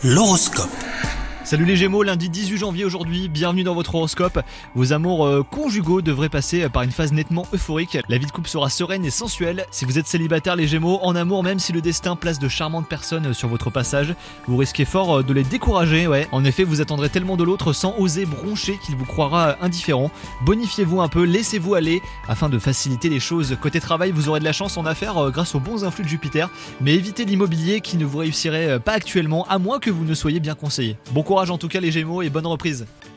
L'horoscope. Salut les Gémeaux, lundi 18 janvier aujourd'hui, bienvenue dans votre horoscope. Vos amours conjugaux devraient passer par une phase nettement euphorique. La vie de couple sera sereine et sensuelle. Si vous êtes célibataire les Gémeaux, en amour, même si le destin place de charmantes personnes sur votre passage, vous risquez fort de les décourager. En effet, vous attendrez tellement de l'autre sans oser broncher qu'il vous croira indifférent. Bonifiez-vous un peu, laissez-vous aller afin de faciliter les choses. Côté travail, vous aurez de la chance en affaires grâce aux bons influx de Jupiter, mais évitez l'immobilier qui ne vous réussirait pas actuellement, à moins que vous ne soyez bien conseillé. Bon courage en tout cas les Gémeaux et bonne reprise.